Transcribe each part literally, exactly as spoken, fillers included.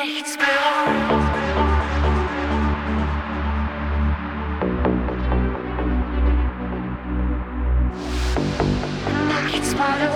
nichts bereuen. Nichts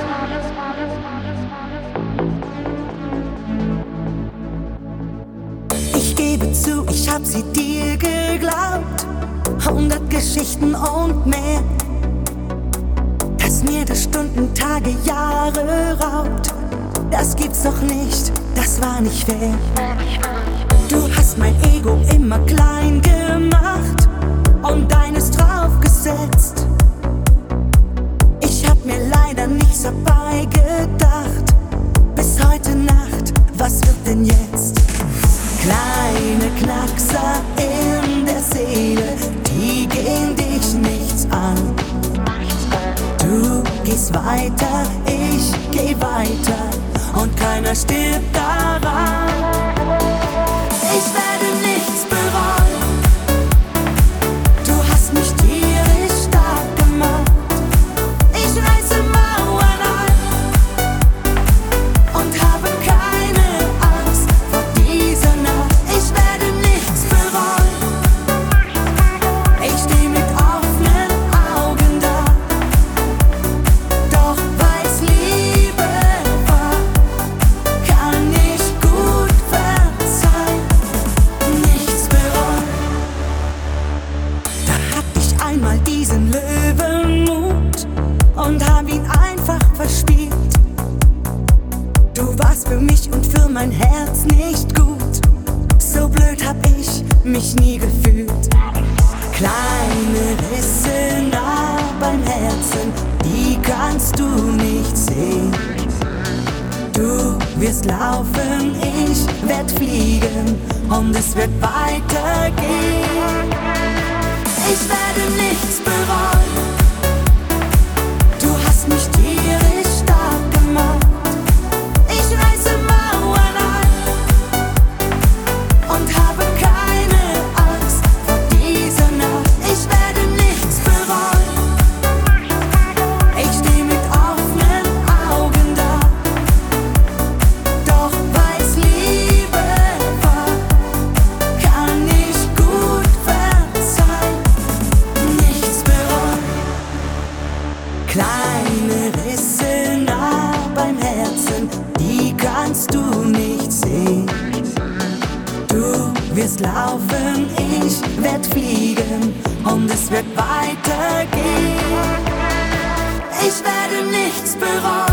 Ich gebe zu, ich hab sie dir geglaubt. Hundert Geschichten und mehr, dass mir das Stunden, Tage, Jahre raubt. Das gibt's doch nicht, das war nicht fair. Du hast mein Ego immer klein gemacht und deines draufgesetzt. Ich hab mir leider nichts dabei gedacht. Bis heute Nacht, was wird denn jetzt? Kleine Knackser in der Seele, die gehen dich nichts an. Du gehst weiter, ich geh weiter und keiner stirbt daran. Ich werde nichts bereuen. Du hast mich tierisch stark gemacht. Ich reiße Mauern ein und habe keine Angst vor dieser Nacht. Ich werde nichts bereuen. Ich steh mit offenen Augen da. Doch weil's Liebe war, kann ich gut verzeihen, nichts bereuen. Da hatte ich einmal diesen Löwenmut und hab ihn einfach verspielt. Du warst für mich und für mein Herz nicht gut. So blöd hab ich mich nie gefühlt. Kleine Risse nah beim Herzen, die kannst du nicht sehen. Du wirst laufen, ich werd fliegen und es wird weitergehen. Ich werde nichts bereuen. Du hast mich tierisch stark gemacht. Ich reiße Mauern ein und habe keine Angst vor dieser Nacht. Ich werde nichts bereuen. Ich steh mit offenen Augen da. Doch weil's Liebe war, kann ich gut verzeihen, nichts bereuen. Kleine Risse nah beim Herzen, die kannst du nicht sehen. Du wirst laufen, ich werd fliegen und es wird weitergehen. Ich werde nichts bereuen.